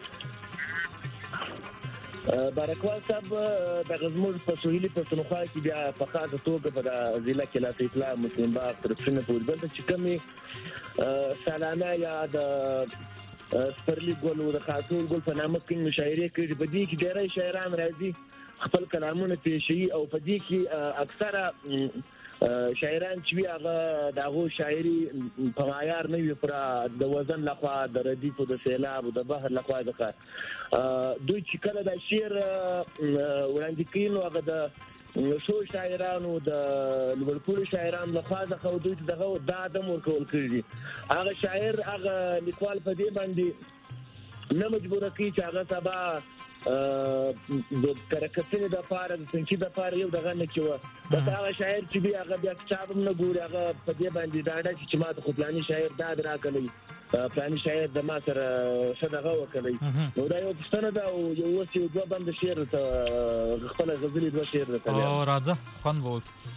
بارکوال صاحب دغه زموږ په سهیلي پښتونخوا کې بیا په خاصه توګه په د ضلع کې لا اطلاع مسلم باغ تر پښینه پورې دلته چې کومې سالانه یا د سپرلي ګل او د خاطون ګل په نامه کوم مشاعرې کړي په دې کې ډېری شاعران راځي خپل کلامونه پیښوي او په دې کې اکثره شاعران چې وي هغه د هغو شاعري په معیار نه وي پوره د وزن لخوا د ردیفو د سیلاب او د بحر لخوا د دوی چې کله دا شعر وړاندې کوي نو هغه د ښو شاعرانو د لوړپوړو شاعرانو لخوا څخه دوی ته دغه دا ادم ورکول کړي دي هغه شاعر هغه لیکوال په دې باندې نه مجبوره کوي چې هغه سبا د کرکټنې د پاره د سنچي د پاره یو دغه نه کیوه بس هغه شاعر چې بیا هغه بیا کتاب هم نه ګوري هغه په دې باندې دا ډاډه چې ما د خو پلاني شاعر دا راکړی پلاني شاعر د ما سره څه دغه وکړی نو دا یو پوښتنه ده او یو اوس یو دوه بند شعر ته خپله غزلې دوه شعر درته او راځه خوند به وکړو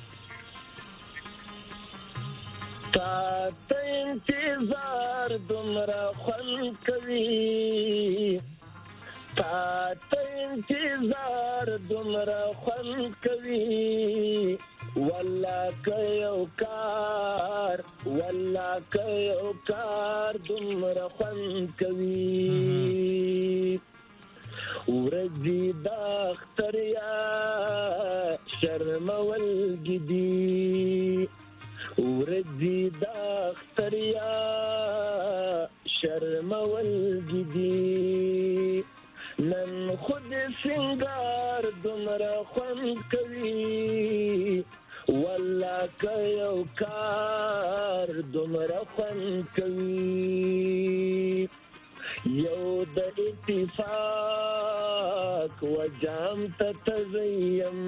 تا ته انتظار دومره خوند کوي تا ته انتظار دومره خوند کوي والله که یو کار والله که یو کار دومره خوند کوي ورځي د اختر یا شرمولګي دي ورځي د اختر یا شرمولګي دي نن خود سنگار دومره خوند کوي والله که یو کار دومره خوند کوي یو د اتفاق و جام ته تزیم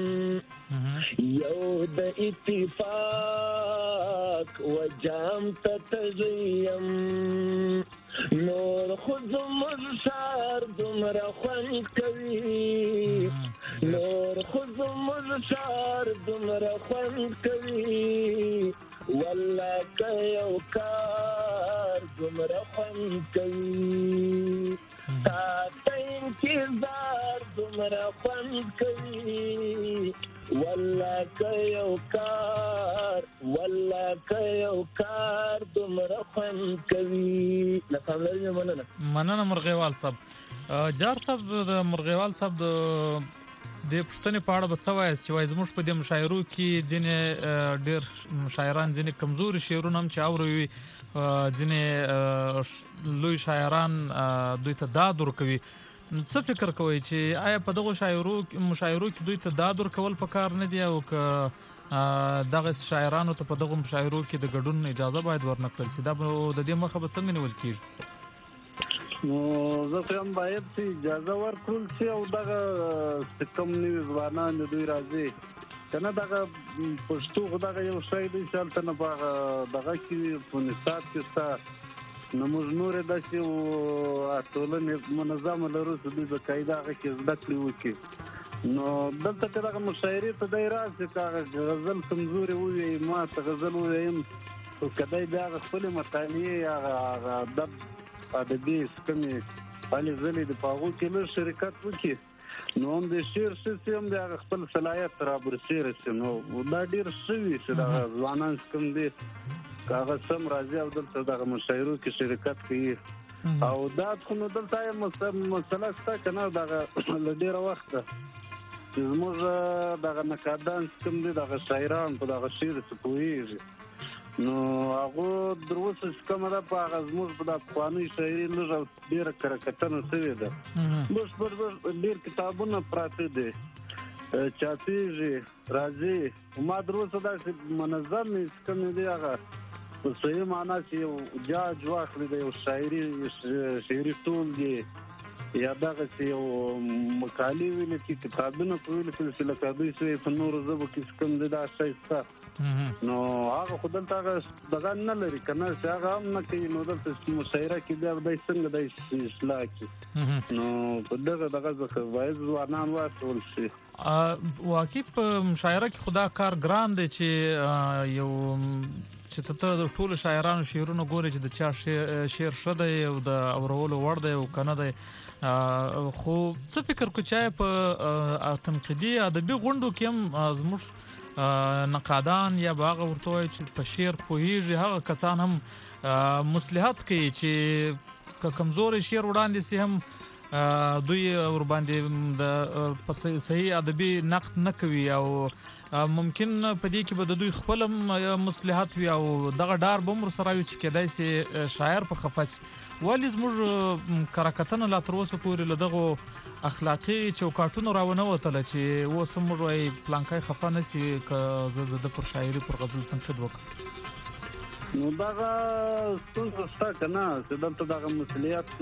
یو د اتفاق و جام ته تزیم نور خود مزسار دومره خوند کوي نور خود مزسار دومره خوند کوي والله که یو کار دومره خوند کوي تا ته انتظار دومره خوند کوي والله که یو کار والله که یو کار دومره خوند کوي لکه لري مننه مننه مرغیوال صاحب جار صاحب د مرغیوال صاحب د د پښتنې په اړه به څه وایي چې وایي زموږ په دې مشاعرو کې ځینې ډېر شاعران ځینې کمزوري شعرونه هم چې اوري ځینې لوی شاعران دوی ته داد ورکوي څه فکر کوئ چې آیا په دغو شاعرو مشاعرو کې دوی ته داد ورکول پکار نه دي او که دغه شاعرانو ته په دغو مشاعرو کې د ګډون اجازه باید ورنکړل شي دا به د دې مخه به څنګه نیول کېږي نو زه هم باید چې اجازه ورکړل شي او دغه کوم نوي ځوانان دوی راځي کنه دغه پښتو خو دغه یو شی دی چې هلته نه په هغه دغه کې په نصاب کې شته نو موږ نورې داسې ټولنې منظمه لرو چې دوی بقاعده هغه کې زده کړې وکړي نو دلته که دغه مشاعرې ته دی راشي که هغه غزل کمزورې ووایي ما ته غزل ووایم خو که دی بیا هغه خپلې مطالعې هغه ادب ادبي کومې هلې ځلې دي په هغو کې لږ شرکت وکړي نو هم د شعر ښه شي هم د هغه خپل صلاحیت ته رابرسېره شي نو دا ډېر ښه وي چې دغه ځوانان چې کوم دي که هغه سم راځي او دلته دغه مشاعرو کې شرکت کوي او دا خو نو دلته یې مسله شته که نه دغه له ډېره وخته چې زموږ دغه نقادان چې کوم دي دغه شاعران په دغه شعر څه پوهېږي نو هغو در اوسه چې کومه ده په هغه زموږ په دا پخوانۍ شاعري لږ او ډېره کره کتنه شوې ده بشپړ ډېر کتابونه پراته دي چاپېږي راځي ما در اوسه داسې منظم چې کومې دي هغه په صحیح معنا چې یو جاج واخلي د یو شاعري شعري ټول دی یا دغسې یو مقالې ویلې چې کتابونه په ویلې کړي چې لکه دوی سوی په نورو ژبو کې چې کوم دی دا شی شته نو هغه خو دلته هغه دغه نه لري که نه چې هغه هم نه کوي نو دلته مشاعره کې بیا دی څنګه دی اصلاح کړي نو په دغه دغه څخه باید ځوانان واچول شي واقعي په مشاعره کې خو دا کار ګران دی چې یو چې ته د ټولو شاعرانو شعرونه ګورې چې د چا شعر ښه دی او د اورولو وړ دی او که نه دی خو څه فکر کو چې په تنقیدي ادبي غونډو کې هم زموږ نقادان یا به هغه ورته وایي چې په شعر پوهېږي هغه کسان هم مصلحت کوي چې که کمزوري شعر وړاندې سي هم دوی ورباندې د په صحیح ادبي نقد نه کوي او ممکن په دې کې به د دوی خپل مصلحت وي او دغه ډار به هم ورسره وي چې کیدای سي شاعر په خفه سي ولې زموږ کره کتنه لا تر اوسه پورې له دغو اخلاقي چوکاټونو راونه وتله چې اوس هم موږ وایي پلانکی خفه نه سي که زه د پر شاعري پر غزل تنقید وکړم نو دغه ستونزه شته که نه چې دلته دغه مسؤلیت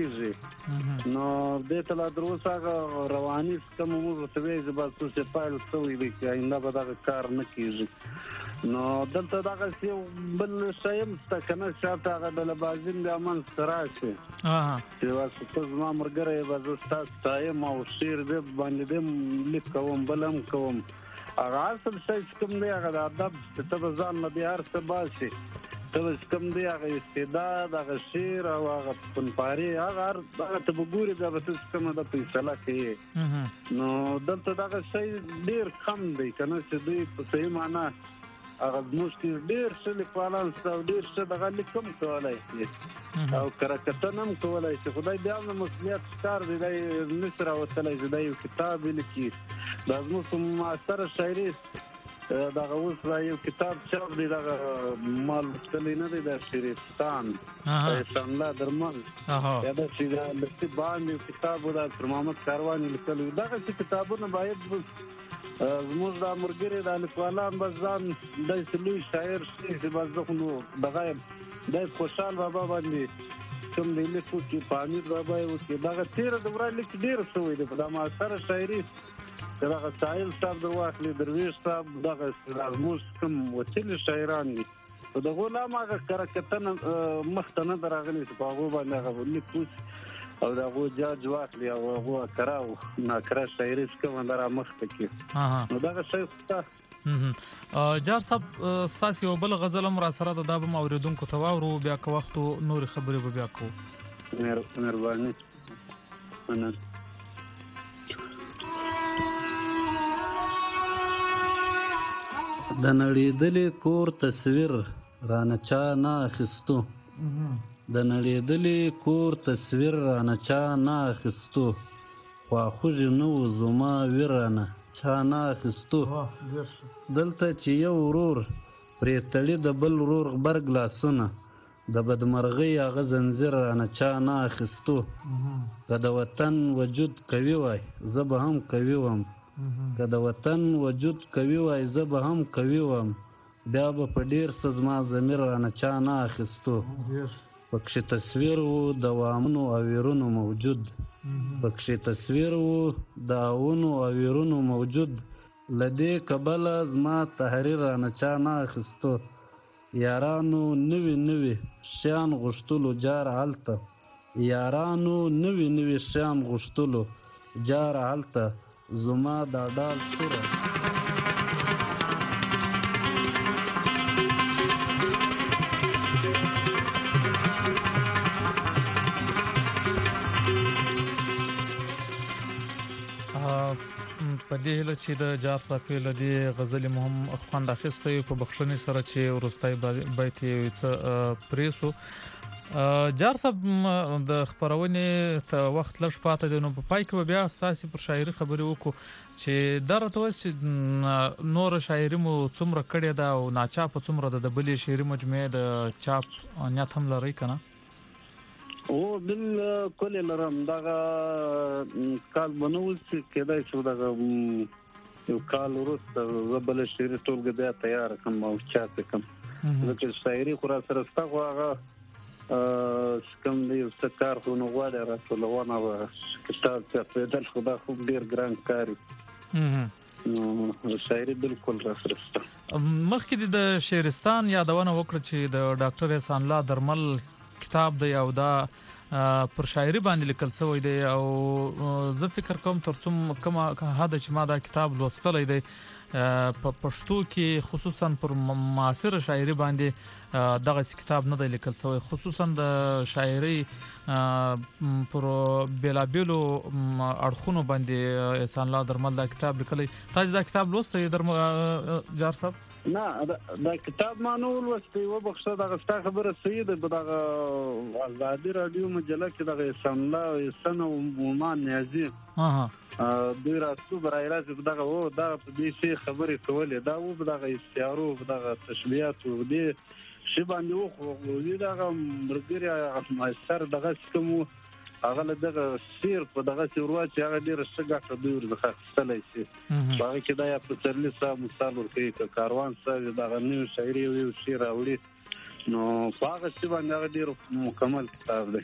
کېږي نو دې ته لا تر اوسه هغه رواني کوم موږ ورته وایي چې بس اوس یې پیل شوی دی چې آینده به دغه کار نه کېږي نو دلته دغسې یو بل شی هم شته که نه چې هلته هغه ډلهبازي بیا منځته راشي چې بس ته زما ملګری یې به زه ستا ستایم او شعر دې باندې دې لیک کوم بل هم کوم هغه اصل شی چې کوم دی هغه د ادب چې ته به ځان نه بیا هر څه باسي ته به چې کوم دی هغه استعداد هغه شعر او هغه فنپارې هغه هر هغه ته به ګورې بیا به ته چې کومه ده فیصله کوې نو دلته دغه شی ډېر کم دی که نه چې دوی په صحیح معنا هغه زموږ کې ډېر ښه لیکوالان شته او ډېر ښه دغه لیک هم کولی شي او کره کتنه هم کولی شي خو دی بیا هم د مسؤلیت ښکار دی دی نشي راوتلی چې دی یو کتاب ولیکي دا زموږ په معاصره شاعري دغه اوس دا یو کتاب چاپ دی دغه ما لوستلی نه دی دا شریفتان احسان الله درمل یا داسې دا لطیف باندې یو کتاب و دا پر محمد کاروان یې لیکلی و دغسې کتابونه باید زموږ دا ملګري دا لیکوالان بس ځان داسې لوی شاعر شي چې بس زه خو نو دغه یم دی خوشحال بابا باندې کوم دی لیک وکړي په حمید بابا یې وکړي دغه تېره دوره لیک ډېر شوی دی په دا معاصره شاعري چې دغه ساحل صاحب در واخلي درویش صاحب دغه زموږ کوم وتلي شاعران دي په دغو لا هم هغه کره کتنه مخته نه ده راغلې چې په هغو باندې هغه لیک وکړي او د هغو جاج واخلي او هغو کره او ناکره شاعري چې کومه ده رامخته کړي نو دغه شی شته جار صاحب ستاسې یو بل غزل هم را سره ده دا به م اورېدونکو ته واورو بیا که وخت و نورې خبرې به بیا کوو مهرباني مننه د نړېدلې کور تصویر رانه چا نه اخیستو د نړېدلې کور تصویر رانه چا نه اخیستو خواخوږي نه و زما ویر رانه چا نه اخیستو دلته چې یو ورور پرې تړي د بل ورور غبرګ لاسونه د بدمرغۍ هغه زنځیر رانه چا نه اخیستو که د وطن وجود کوي وای زه به هم کوي وم که د وطن وجود کوي وای زه به هم کوي وم بیا به په ډېر څه زما ضمیر رانه چا نه اخیستو پکښې تصویر و د وامونو او ویرونو موجود پکښې تصویر و د اوونو او ویرونو موجود لدې کبله زما تحریر رانه چا نه اخیستو یارانو نوي نوي شیان غوښتلو جار هلته یارانو نوي نوي شیان غوښتلو جار هلته زما دا ډال توره په دې هیله چې د جار صافي له دې غزلې مو هم خوند اخیستی په بخښنې سره چې وروستی بیت یې څه پرېښو. جار صاحب د خپرونې ته وخت لږ پاته دی نو په پای کې به بیا ستاسې پر شاعري خبرې وکړو چې دا راته ووایه چې نوره شاعري مو څومره کړې ده او ناچاپه څومره ده د بلې شعري مجموعې د چاپ نیت هم لرئ که نه؟ او بالکل لرم دغه کال به نه اوس چې کېدای شي دغه یو کال وروسته زه بله شعري ټولګه بیا تیاره کړم او چاپ یې کړم ځکه شاعري خو را سره شته خو هغه کوم دی یو څه کار خو نه غواړي راټولونه به کتاب چاپېدل خو دا خو ډېر ګران کار نو شاعري بالکل را سره شته. مخکې د شعرستان یادونه وکړه چې د ډاکټر احسان الله درمل کتاب دی او دا پر شاعري باندې لیکل شوی دی او زه فکر کوم تر څوم کومه حد چې ما دا کتاب لوستلی دی په پښتو کې خصوصا پر معاصره شاعري باندې دغه کتاب نه دی لیکل شوی خصوصا د شاعري پر بیلابیلو اړخونو باندې احسان الله درمل دا کتاب لیکلی. تاسو دا کتاب لوستی جار صاحب؟ نه دا کتاب ما نه ولوستی وبخښه دغه ستا خبره صحیح ده په دغه ازادي راډیو مجله کې دغه احسان الله احسان او مومان نیازي دوی راتلو برای راځي په دغه و دا په دې شي خبرې کولې دا و په دغه استعارو په دغه تشبیهات و دې شی باندې و خو دغه مرګري مایستر دغه کوم هغه دغه شیر په دغه وروا چې هغه ډیره څنګه دوی ورڅخه خستلای شي هغه کې دا یا په ترلی صاحب مثال ورکوي کاروان صاحب دغه نیو شاعري یو شیر راوړي نو هغه چې باندې هغه ډیر مکمل کتاب دی.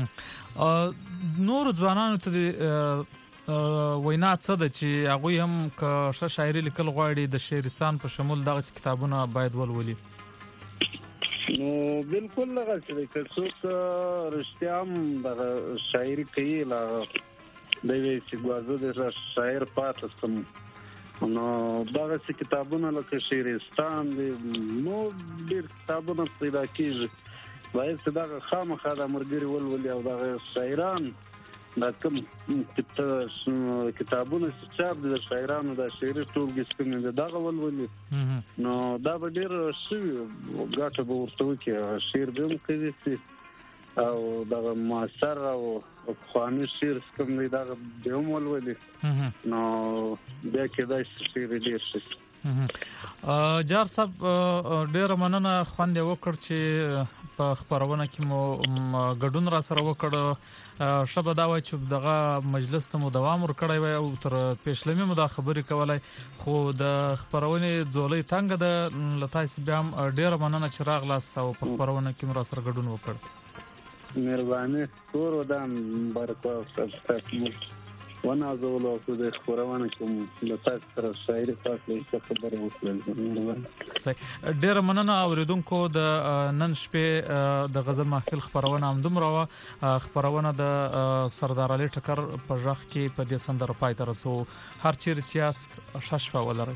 نور ځوانانو ته وینا څه ده چې هغوی هم که ښه شاعري لیکل غواړي د شعرستان په شمول دغه کتابونه باید ولولي؟ نو بالکل لږه چې که څوک رښتیا هم دغه شاعري کوي لا دی وایي چې ګوازه د شاعر پاتې شم نو دغسې کتابونه لکه شعرستان دی نو ډېر کتابونه پیدا کېږي باید چې دغه خامخا د ملګري ولولي او دغه شاعران دا کوم کتابونه چې چاپ دي د شاعرانو د شعري ټولګې کوم دي دغه ولولي نو دا به ډېر ښه وي ګټه به ورته وکړي شعر به هم کوي او دغه معاصر او پخواني شعر کوم دی دغه به هم ولولي نو بیا کېدای شي شعر ډېر شي. جار صاحب ډېره مننه خوند یې وکړ چې په خپرونه کې مو ګډون را سره وکړ ښه به دا وای چې دغه مجلس ته مو دوام ورکړی وای او تر پیشلمې مو دا خبرې کولای خو د خپرونې ځولۍ تنګه ده له تاسې بیا هم ډېره مننه چې راغلاست او په خپرونه کې مو را سره ګډون وکړ. مهرباني کور ودان مبارک واوسه ونازولو او د خپرونه کې له تاسو سره شاعري پاتې خبرې وکړل. ډېره مننه اوریدونکو د نن شپې د غزل محفل خپرونه همدومره وه خپرونه د سردار علي ټکر په غږ کې په دې سندره پای ته رسو هر چیرې چې یاست ښه شپه ولرئ.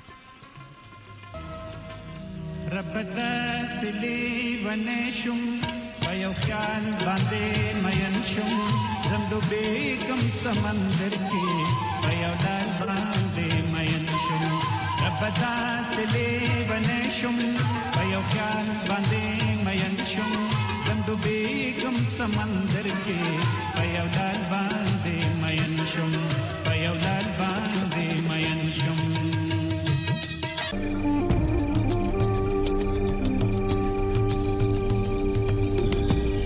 رب داسې لیونی شوم په یو خیال باندې مین شوم زم ډوبېږم سمندر کې په یو ډال باندې مین شوم رب داسې لیونی شوم په یو خیال باندې مین شوم زم ډوبېږم سمندر کې په یو ډال باندې مین شوم په یو ډال باندې مین شوم